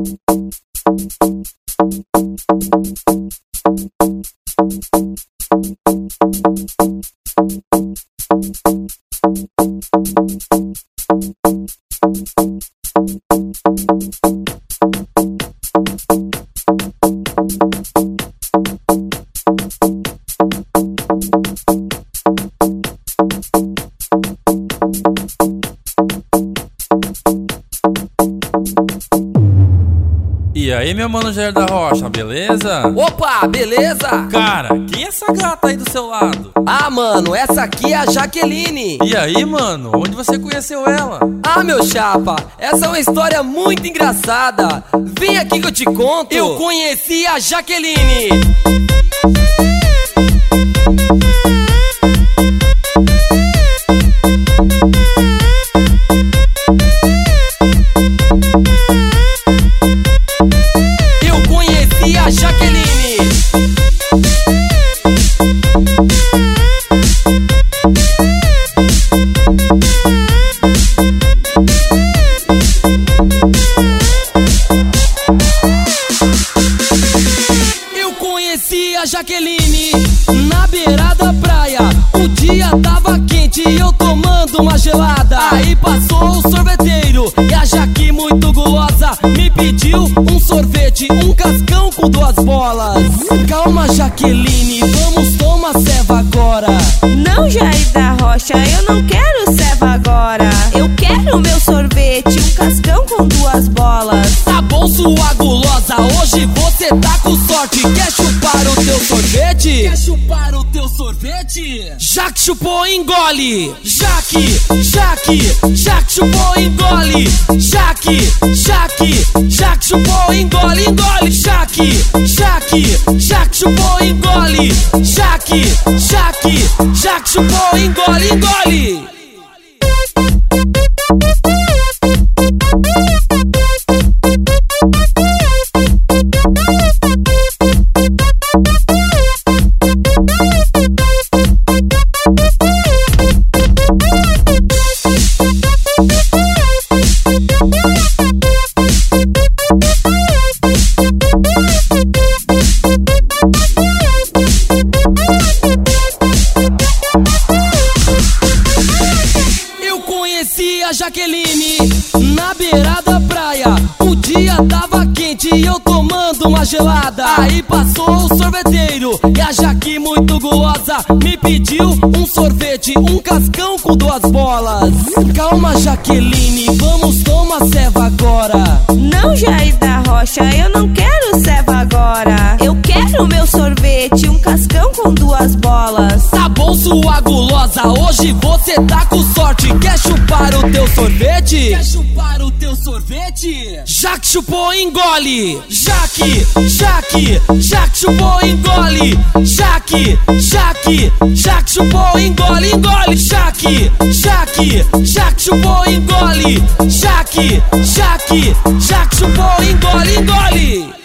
E aí, meu mano Jair da Rocha, beleza? Opa, beleza? Cara, quem é essa gata aí do seu lado? Ah, mano, essa aqui é a Jaqueline. E aí, mano, onde você conheceu ela? Ah, meu chapa, essa é uma história muito engraçada. Vem aqui que eu te conto. Eu conheci a Jaqueline. Jaqueline, na beira da praia, o dia tava quente e eu tomando uma gelada. Aí passou o sorveteiro e a Jaque muito gulosa me pediu um sorvete, um cascão com 2 bolas. Calma, Jaqueline, vamos tomar ceva agora. Não, Jair da Rocha, eu não quero ceva agora. Eu quero meu sorvete, um cascão com 2 bolas. Tá bom, sua gulosa, hoje você tá com sorte. Quer chupar o teu sorvete? Quer chupar o teu sorvete? Jaque chupou, engole. Jaque chupou, engole. Jaque chupou, engole, engole. Jaque chupou, engole. Jaque chupou, engole, engole. Jaqueline, na beira da praia, o dia tava quente e eu tomando uma gelada. Aí passou o sorveteiro e a Jaque muito gulosa me pediu um sorvete, um cascão com 2 bolas. Calma, Jaqueline, vamos tomar ceva agora. Não, Jair da Rocha, eu não quero ceva agora. Eu quero meu sorvete, um cascão com 2 bolas. Tá bom, sua gulosa, hoje você tá com sorte. Quer chupar o teu sorvete? Quer chupar o teu sorvete? Jaque chupou, engole. Jaque chupou, engole. Jaque chupou, engole, engole. Jaque chupou, engole. Jaque chupou, engole, engole.